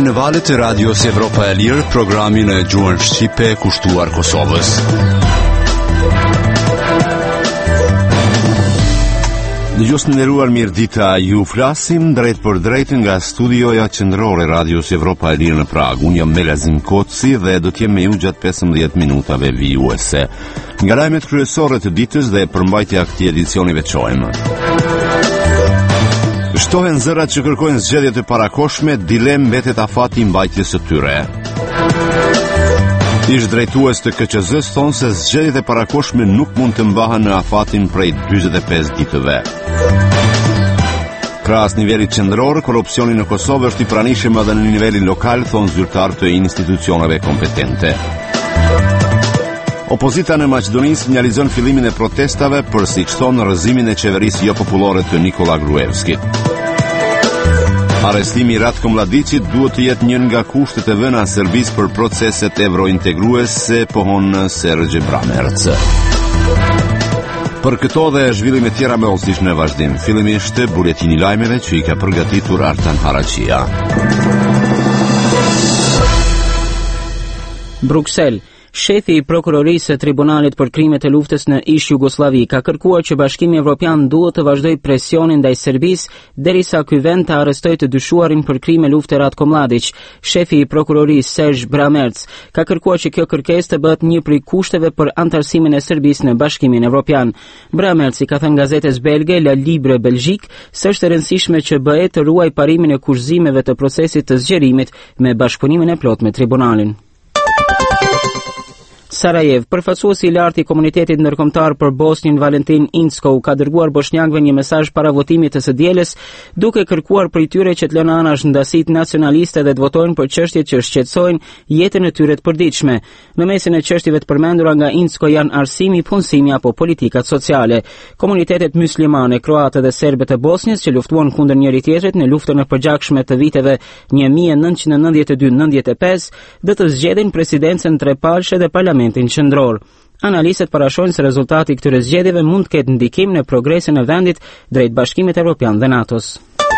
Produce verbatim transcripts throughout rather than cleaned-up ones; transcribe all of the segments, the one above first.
në valët e Radios Evropa e Lirë, programin e gjuhën shqipe kushtuar Kosovës. Dëgjues të nderuar, mirëdita, ju flasim drejt për drejt nga studioja qendrore Radios Evropa e Lirë në Prag. Unë jam Melazim Koci dhe do të jem me ju gjatë pesëmbëdhjetë minutave vijuese. Nga lajmet kryesore të ditës dhe përmbajtja e këtij edicioni veçojmë. Shtohen zërat që kërkojnë zgjedhje të parakoshme, dilem mbetet afati i mbajtjes së tyre. Ish drejtues të K Q Z-s thonë se zgjedhjet e parakoshme nuk mund të mbahen në afatin prej dyzet e pesë ditëve. Krahas nivelit qendror, korrupsioni në Kosovë është i pranishëm edhe në nivelin lokal, thonë zyrtarë të institucioneve kompetente. Opozita në Maqedoni sinjalizon fillimin e protestave për, siç thonë, rrëzimin e qeverisë jo popullore të Nikola Gruevskit. Arrestimi i Ratko Mladicit duhet të jetë një nga kushtet e vëna Serbisë për proceset evrointegruese, pohon Sergej Bramerc. Për këto dhe zhvillime tjera me olësish në vazhdim, fillimisht buletini lajmeve që i ka përgatitur Artan Haraqia. Bruksel. Shefi i prokurorisë së Tribunalit për krimet e luftës në ish Jugosllavi ka kërkuar që Bashkimi Evropian duhet të vazhdojë presionin ndaj Serbisë derisa ky vend të arrestojë të dyshuarin për krime lufte Ratko Mladic. Shefi i prokurorisë Sergej Bramerc ka kërkuar që kjo kërkesë të bëhet një prej kushteve për antarësimin e Serbisë në Bashkimin Evropian. Bramerc i ka thënë gazetes belge La Libre Belgjik se është e rëndësishme që B E të ruaj parimin e kurzimeve të procesit të zgjerimit me bashkëpunimin e plotë me tribunalin. Sarajev, përfaqësuesi i lartë i komunitetit ndërkombëtar për Bosnjën Valentin Incko ka dërguar bosnjakëve një mesazh para votimit të së dielës, duke kërkuar prej tyre që të lënë anash ndasitë nacionaliste dhe të votojnë për çështjet që shqetësojnë jetën e tyre të përditshme. Në mesin e çështjeve të përmendura nga Incko janë arsimi, punësimi apo politikat sociale. Komunitetet myslimane, kroate dhe serbe të Bosnjës që luftuan kundër njëri tjetrit në luftën e përgjakshme të viteve një mijë e nëntëqind e nëntëdhjetë e dy nëntëdhjetë e pesë do të zgjedhin presidencën trepalshe dhe parlamentin qendror. Analistët parashojnë se rezultati i këtyre zgjedhjeve mund të ketë ndikim në progresin e vendit drejt Bashkimit Evropian dhe NATO-s.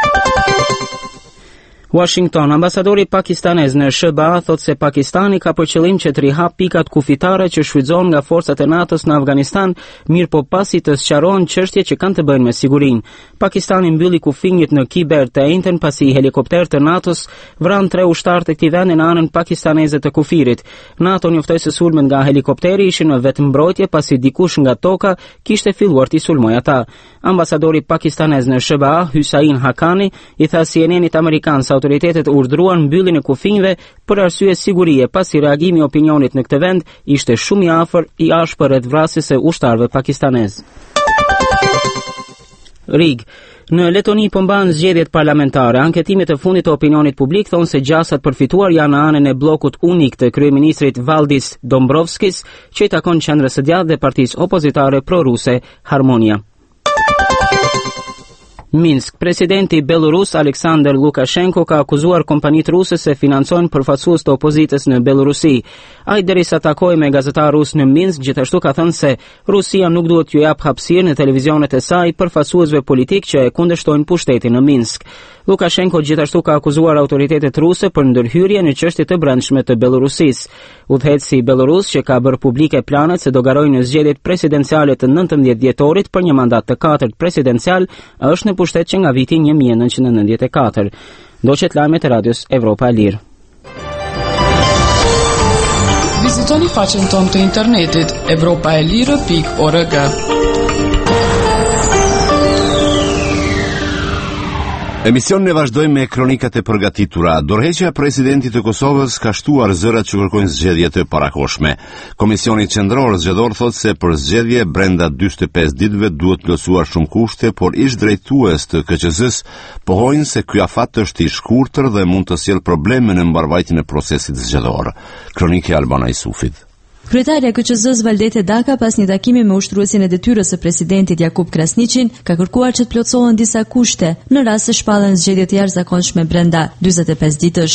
Washington, ambasadori pakistanez në S B A thotë se Pakistani ka për qëllim që të rihap pikat kufitare që shfrytëzohen nga forcat e NATO-s në Afganistan, mirë po pasi të sqarohen çështje që kanë të bëjnë me sigurinë. Pakistani mbylli kufinjit në Khyber të njëjtën pasi helikopter të NATO-s vran tre ushtarë të këtij vendi në anën pakistaneze të kufirit. NATO njoftoi se sulmet nga helikopteri ishin në vetëm mbrojtje pasi dikush nga toka kishte filluar të sulmojë ata. Ambasadori pakistanez në S B A, Hussein Haqqani, i tha C N N-it amerikan se autoritetet urdhëruan mbylljen e kufinjve për arsye sigurie, pasi reagimi i opinionit në këtë vend ishte shumë i afër i ashpër rreth vrasjes së ushtarëve pakistanez. Rig. Në Letoni po mbahen zgjedhjet parlamentare. Anketimet e fundit të opinionit publik thonë se gjasat përfituar janë në anën e bllokut unik të kryeministrit Valdis Dombrovskis, që i takon qendrës së djathtë dhe partisë opozitare proruse Harmonia. Minsk, presidenti Belorus Aleksandr Lukashenko ka akuzuar kompanitë ruse se financojnë përfaqësues të opozitës në Belorusi. Ai derisa takoi me gazetar rus në Minsk, gjithashtu ka thënë se Rusia nuk duhet t'ju jap hapësirë në televizionet e saj përfaqësuesve politik që e kundërshtojnë pushtetin në Minsk. Lukashenko gjithashtu ka akuzuar autoritetet ruse për ndërhyrje në çështje të brendshme të Belorusisë. Udhëheqësi i Belorus, që ka bërë publike planet se do garojë në zgjedhjet presidenciale të nëntëmbëdhjetë dhjetorit për një mandat të katërt presidencial, është në pushtet që nga viti një mijë e nëntëqind e nëntëdhjetë e katër. Ndoqet lajmet e Radios Evropa e Lirë. Vizitoni faqen tonë të internetit evropa e lirë pikë org. Emisionin e vazhdojmë me kronikat e përgatitura. Dorëheqja e presidentit të Kosovës ka shtuar zërat që kërkojnë zgjedhje të parakoshme. Komisioni qendror zgjedhor thotë se për zgjedhje brenda dyzet e pesë ditëve duhet plotësuar shumë kushte, por ish drejtues të K Q Z-s pohojnë se ky afat është i shkurtër dhe mund të sjellë probleme në mbarvajtjen e procesit zgjedhor. Kronikë e Albana Isufit. Kryetaria e K Q Z-s Valdete Daka, pas një takimi me ushtruesin e detyrës së presidentit Jakub Krasniqin, ka kërkuar që të plotësohen disa kushte në rast se shpallen zgjedhje të jashtëzakonshme brenda dyzet e pesë ditësh.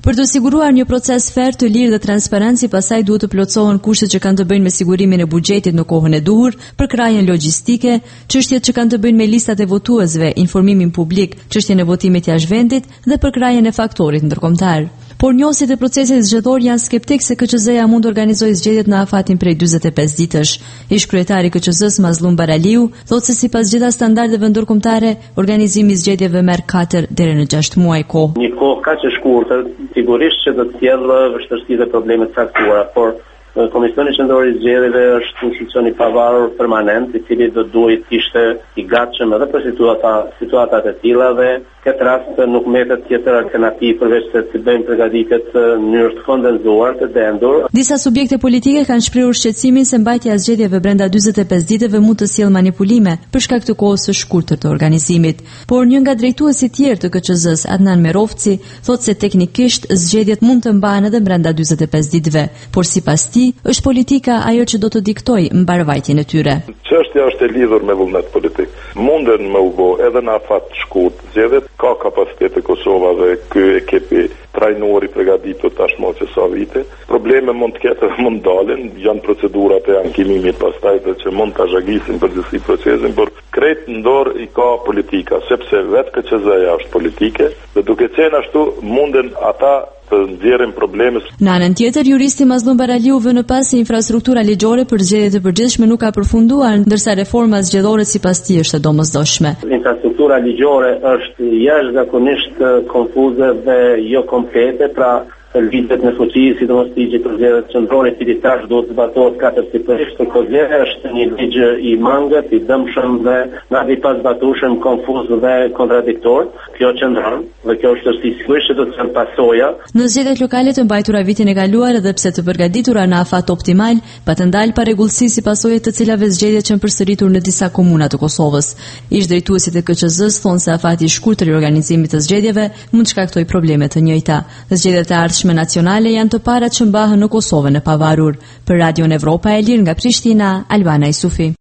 Për të siguruar një proces fair, të lirë dhe transparent, pastaj duhet të plotësohen kushtet që kanë të bëjnë me sigurimin e buxhetit në kohën e duhur, përkrajjen logjistike, çështjet që kanë të bëjnë me listat e votuesve, informimin publik, çështjen e votimit jashtë vendit dhe përkrajjen e faktorit ndërkombëtar. Por njohësit e procesit zgjedhor janë skeptik se K Q Z-ja mund të organizojë zgjedhjet në afatin prej dyzet e pesë ditësh. Ish kryetari i K Q Z-s Mazlum Baraliu thotë se sipas gjitha standardeve ndërkombëtare, organizimi i zgjedhjeve merr katër deri në gjashtë muaj kohë. Një kohë kaq e shkurtër, sigurisht që do të sjellë vështirësi dhe probleme të caktuara, por Komisioni Qendror i Zgjedhjeve është institucion i pavarur permanent, i cili do duhet të ishte i gatshëm edhe për situata situatat e tilla dhe këtë rast nuk mbetet tjetër alternativë përveç se të bëjmë përgatitjet në mënyrë të kondenzuar, të dendur. Disa subjekte politike kanë shprehur shqetësimin se mbajtja e zgjedhjeve brenda dyzet e pesë ditëve mund të sjellë manipulime për shkak të kohës së shkurtër të organizimit. Por një nga drejtuesit tjerë të K Q Z-s, Adnan Merovci, thotë se teknikisht zgjedhjet mund të mbahen edhe brenda dyzet e pesë ditëve, por sipas tij është politika ajo që do të diktojë mbarvajtjen e tyre. Çështja është e lidhur me vullnet politik. Munden me u bë edhe në afat shkurt zgjedhjet, ka kapacitet e Kosova dhe ky ekipi trajnori përgatitur tashmë që sa vite. Probleme mund të ketë dhe mund dalin, janë procedurat e ankimimit pastaj që mund të zhagjisin përgjithësi procesin, por krejt në dorë i ka politika, sepse vetë K Q Z-ja është politike dhe duke qenë ashtu munden ata të nxjerrin probleme. Në anën tjetër, juristi Mazlum Baraliu vë në pas se infrastruktura ligjore për zgjedhjet e përgjithshme nuk ka përfunduar, ndërsa reforma zgjedhore sipas tij është e domosdoshme. Infrastruktura ligjore është jashtëzakonisht konfuze dhe jo komplete, pra ligjet në fuqi, sidomos ligji për zgjedhjet qendrore, i cili tash duhet të zbatohet katërsipërisht, kurrë është një ligj i mangët, i dëmshëm dhe madje i pazbatueshëm, konfuz dhe kontradiktor. Kjo qëndron dhe kjo është sigurisht që do të kenë pasoja. Në zgjedhjet lokale të mbajtura vitin e kaluar edhe pse të përgatitura në afat optimal, pa të ndalë parregullsi si pasojë të cilave zgjedhjet që janë përsëritur në disa komuna të Kosovës. Ish drejtuesit e K Q Z-s thonë se afati i shkurtër i organizimit të zgjedhjeve mund shkaktojë probleme të njëjta. Zgjedhjet e ardhshme nacionale janë të parat që mbahen në Kosovën e pavarur. Për Radion Evropa e Lirë nga Prishtina, Albana Isufi.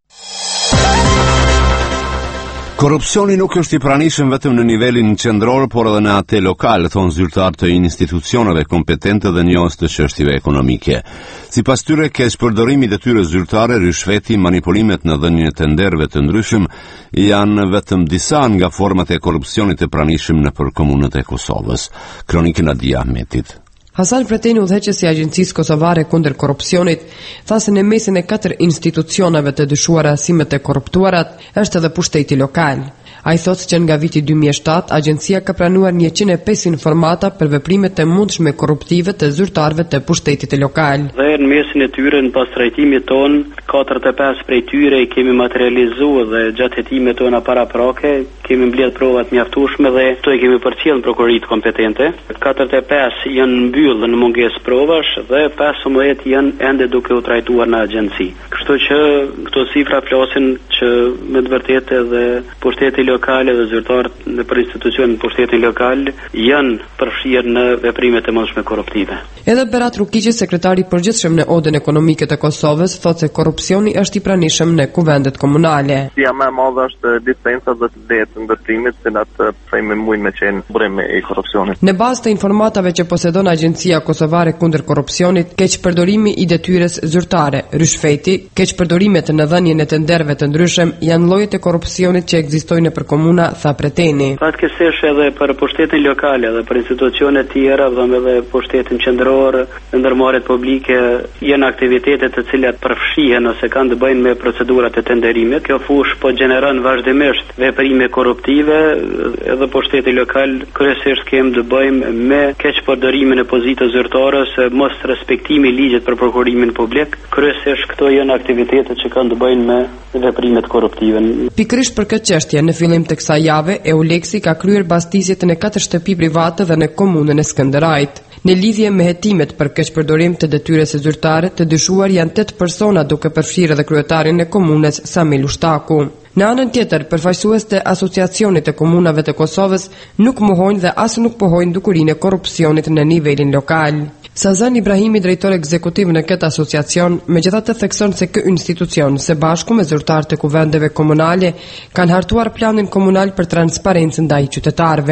Korrupsioni nuk është i pranishëm vetëm në nivelin qendror, por edhe në atë lokal, thonë zyrtar të institucioneve kompetente dhe njohës të çështjeve ekonomike. Sipas tyre, keqpërdorimi i detyrës zyrtare, rishfeti, manipulimet në dhënien e tenderëve të ndryshëm janë vetëm disa nga format e korrupsionit të pranishëm nëpër komunët e Kosovës. Kronikën Adia Ahmetit. Hasan Preteni, udhëheqësi i Agjencisë Kosovare kundër korrupsionit, tha se në mesin e katër institucioneve të dyshuara si me të korruptuarat është edhe pushteti lokal. Ai thotë që nga viti dy mijë e shtatë agjencia ka pranuar njëqind e pesë informata për veprimet e mundshme korruptive të zyrtarëve të pushtetit lokal. Dhe në mesin e tyre në pas trajtimit ton, katërdhjetë e pesë prej tyre i kemi materializuar dhe gjatë hetimit tona paraprake kemi mbledh provat mjaftueshme dhe to i kemi përcjell në prokuroritë kompetente. katërdhjetë e pesë janë mbyllur në mungesë provash dhe pesëmbëdhjetë janë ende duke u trajtuar në agjenci. Kështu që këto cifra flasin që me të vërtetë edhe pushteti lokale dhe zyrtarët në për institucionin pushtetin lokal janë përfshirë në veprimet e mundshme korruptive. Edhe Berat Rukiqi, sekretari i përgjithshëm në Odën Ekonomike të Kosovës, thotë se korrupsioni është i pranishëm në kuvendet komunale. Ja më e madhe është licenca dhe të vletë ndërtimit, të cilat prejme mujnë me qenë burime i korrupsionit. Në bazë të informatave që posedon Agjencia Kosovare kundër korrupsionit, keqpërdorimi i detyrës zyrtare, rishfeti, keqpërdorimet në dhënien e tenderëve të ndryshëm janë llojet e korrupsionit që ekzistojnë për komuna, tha Preteni. Fatkeqësisht edhe për pushtetin lokal dhe për institucione të tjera, dhe edhe pushtetin qendror, ndërmarrjet publike janë aktivitete të cilat përfshihen ose kanë të bëjnë me procedurat e tenderimit. Kjo fushë po gjeneron vazhdimisht veprime korruptive, edhe pushteti lokal kryesisht kemi të bëjmë me keqpërdorimin e pozitës zyrtarës, mos respektimi i ligjit për prokurimin publik. Kryesisht këto janë aktivitete që kanë të bëjnë me veprimet korruptive. Pikërisht për këtë çështje, në fillim të kësaj jave, Euleksi ka kryer bastisjet në katër shtëpi private dhe në komunën e Skënderajt. Në lidhje me hetimet për keqpërdorim të detyrës së zyrtare, të dyshuar janë tetë persona, duke përfshirë edhe kryetarin e komunës Samil Ushtaku. Në anën tjetër, përfaqësues të Asociacionit të Komunave të Kosovës nuk mohojnë dhe as nuk pohojnë dukurinë e korrupsionit në nivelin lokal. Sazan Ibrahimi, drejtor ekzekutiv në këtë asociacion, megjithatë thekson se ky institucion, së bashku me zyrtarët e kuvendeve komunale, kanë hartuar planin komunal për transparencë ndaj qytetarëve.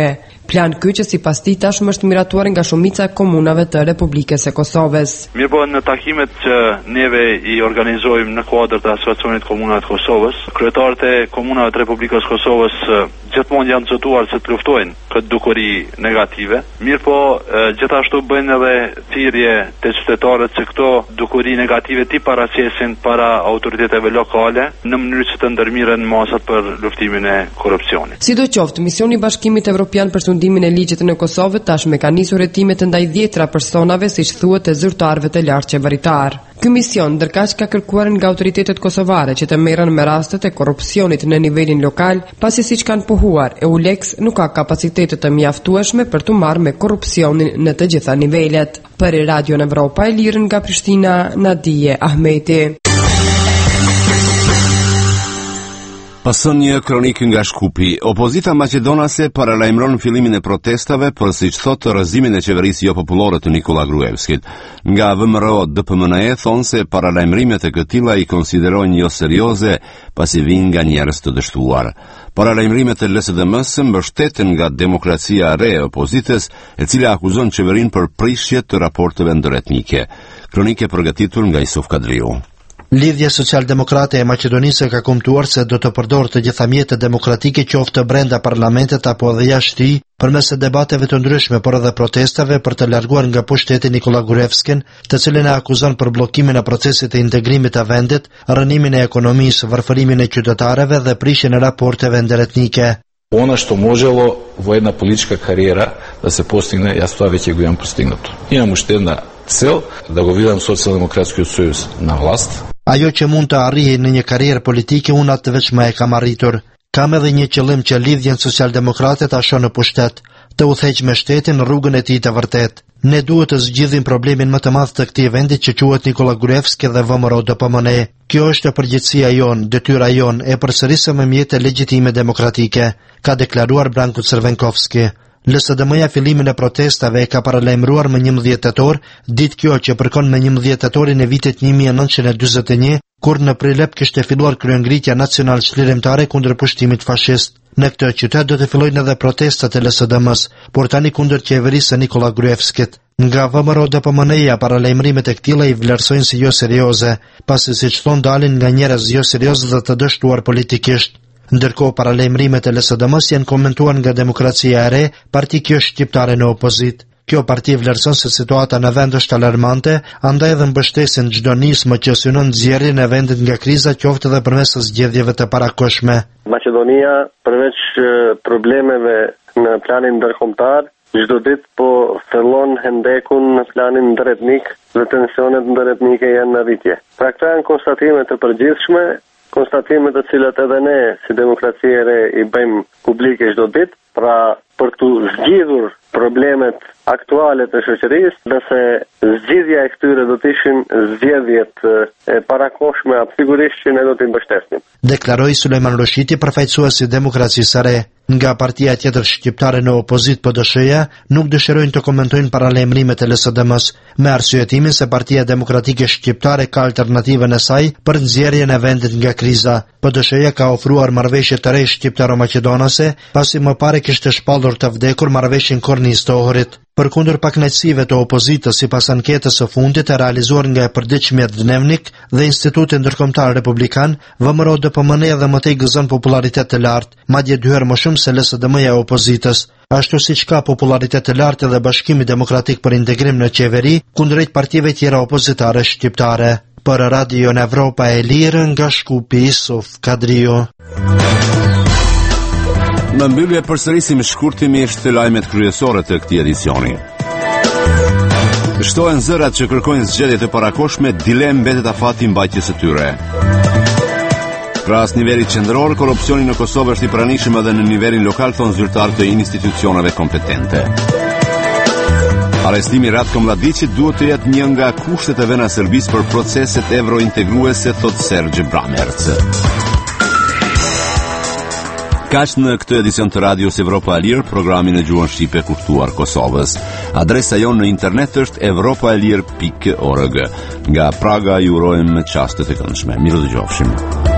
Plan ky që sipas tij tashmë është miratuar nga shumica e komunave të Republikës së Kosovës. Mirë, në takimet që neve i organizojmë në kuadër të Asociacionit Komunave të Kosovës, kryetarët e komunave të Republikës së Kosovës gjithmonë janë zotuar se të luftojnë këtë dukuri negative. Mirë po, gjithashtu bëjnë edhe thirrje te qytetarët se këto dukuri negative ti paraqesin para autoriteteve lokale në mënyrë që të ndërmirën masat për luftimin e korrupsionit. Sidoqoftë, misioni i Bashkimit Evropian për sundimin e ligjit në Kosovë tashmë ka nisur hetimet ndaj dhjetra personave, siç thuhet, të zyrtarëve të lartë qeveritar. Ky mision ndërkaq ka kërkuar nga autoritetet kosovare që të merren me rastet e korrupsionit në nivelin lokal, pasi siç kanë pohuar, EULEX nuk ka kapacitete të mjaftueshme për të marrë me korrupsionin në të gjitha nivelet. Për Radio Evropa e Lirë nga Prishtina, Nadije Ahmeti. Pason një kronik nga Shkupi. Opozita maqedonase paralajmëron fillimin e protestave për, siç thotë, rrëzimin e qeverisë jo popullore të Nikola Gruevskit. Nga V M R O D P M N E thonë se paralajmërimet e këtilla i konsiderojnë jo serioze, pasi vijnë nga njerëz të dështuar. Paralajmërimet e L S D M-s mbështeten nga Demokracia e Re e opozitës, e cila akuzon qeverinë për prishje të raporteve ndëretnike. Kronikë përgatitur nga Isuf Kadriu. Lidhja Social-Demokrate e Maqedonisë ka komentuar se do të përdorë të gjitha mjetet demokratike, qoftë brenda parlamentit apo edhe jashtë tij, përmes debateve të ndryshme por edhe protestave për të larguar nga pushteti Nikola Gruevskin, të cilin e akuzon për bllokimin e procesit të integrimit të vendit, rënimin e ekonomisë, varfërimin e qytetarëve dhe prishjen e raporteve ndëretnike. Ono što moželo во една политичка кариера да се постигне, јас тоа веќе го имам постигнато. Имам уште една цел да го видам Социјалдемократскиот сојуз на власт. Ajo që mund të arrihej në një karrierë politike, unë atë vetëm e kam arritur. Kam edhe një qëllim që lidhjen socialdemokrate ta shohë në pushtet, të udhëheq me shtetin në rrugën e tij të vërtet. Ne duhet të zgjidhim problemin më të madh të këtij vendi që quhet Nikola Gruevski dhe V M R O D P M N E. Kjo është përgjegjësia jon, detyra jon, e përsërisëm me mjete legjitime demokratike, ka deklaruar Branko Crvenkovski. L S D M-ja fillimin e protestave e ka paralajmëruar më njëmbëdhjetë tetor, ditë kjo që përkon me njëmbëdhjetë tetorin e vitit një mijë e nëntëqind e dyzet e një, kur në Prilep kishte filluar kryengritja nacional çlirimtare kundër pushtimit fashist. Në këtë qytet do të fillojnë edhe protestat e L S D M-s, por tani kundër qeverisë së Nikola Gruevskit. Nga V M R O D P M N E-ja paralajmërimet e këtilla i vlerësojnë si jo serioze, pasi siç thon dalin nga njerëz jo serioz dhe të dështuar politikisht. Ndërkohë paralajmërimet e L S D M-s janë komentuar nga Demokracia e Re, parti kjo shqiptare në opozit. Kjo parti vlerëson se situata në vend është alarmante, andaj edhe mbështesin çdo nismë që synon nxjerrjen e vendit nga kriza, qoftë edhe përmes zgjedhjeve të parakohshme. Maqedonia, përveç problemeve në planin ndërkombëtar, çdo ditë po fillon hendekun në planin ndëretnik dhe tensionet ndëretnike janë në rritje. Pra këto janë konstatime të përgjithshme, konstatime të cilat edhe ne si Demokracia e Re i bëjmë publike çdo ditë, pra për të zgjidhur problemet aktuale të shoqërisë, dhe se zgjidhja e këtyre do të ishin zgjedhjet e parakohshme, sigurisht që ne do t'i mbështesnim. Deklaroi Sulejman Roshiti, përfaqësuesi i Demokracisë së Re. Nga partia tjetër shqiptare në opozit P D S-ja nuk dëshirojnë të komentojnë paralajmërimet e L S D M-s, me arsyetimin se Partia Demokratike Shqiptare ka alternativën e saj për nxjerrjen e vendit nga kriza. P D S-ja ka ofruar marrëveshje të re shqiptaro-maqedonase, pasi më pare kishte shpallur të vdekur marrëveshjen Kornis të Ohrit. Përkundër pakënaqësive të opozitës, sipas anketës së fundit e realizuar nga e përditshmja Dnevnik dhe Instituti Ndërkombëtar Republikan, V M R O D P M N E edhe më tej gëzon popularitet të lartë, madje dy herë më shumë se L S D M-ja e opozitës. Ashtu siç ka popularitet të lartë edhe Bashkimi Demokratik për Integrim në qeveri, kundrejt partive tjera opozitare shqiptare. Për Radio Evropa e Lirë nga Shkupi, Isuf Kadriu. Në mbyllje përsërisim shkurtimisht lajmet kryesore të këtij edicioni. Shtohen zërat që kërkojnë zgjedhje të parakohshme, dilemë mbetet afati mbajtjes së tyre. Ras nivelit qendror, korrupsioni në Kosovë është i pranishëm edhe në nivelin lokal, thon zyrtarë të institucioneve kompetente. Arrestimi Ratko Mladićit duhet të jetë një nga kushtet e vëna Serbisë për proceset evrointegruese, thot Sergj Bramerc. Kaq në këtë edicion të Radios Evropa e Lirë, programin e gjuhën shqipe kushtuar Kosovës. Adresa jon në internet është evropaelir pikë org. Nga Praga ju urojmë çaste të këndshme. Mirë dëgjofshim.